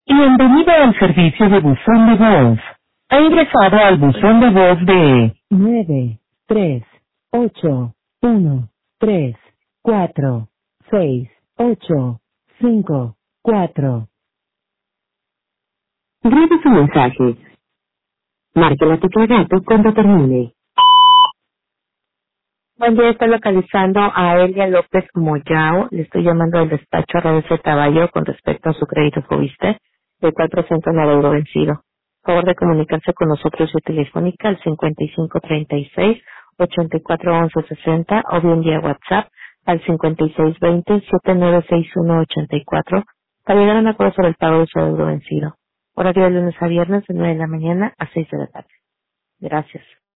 Bienvenido al servicio de buzón de voz. Ha ingresado al buzón de voz de 9, 3, 8, 1, 3, 4, 6, 8, 5, 4. Grabe su mensaje. Marque la tecla gato cuando termine. Buen día, estoy localizando a Elia López Moyao. Le estoy llamando del despacho a RDC Caballo con respecto a su crédito Fobiste, del cual presenta un adeudo vencido. Favor de comunicarse con nosotros vía telefónica al 5536-841160 o bien vía WhatsApp al 5620-796184 para llegar a un acuerdo sobre el pago de su adeudo vencido. Horario de lunes a viernes de 9 de la mañana a 6 de la tarde. Gracias.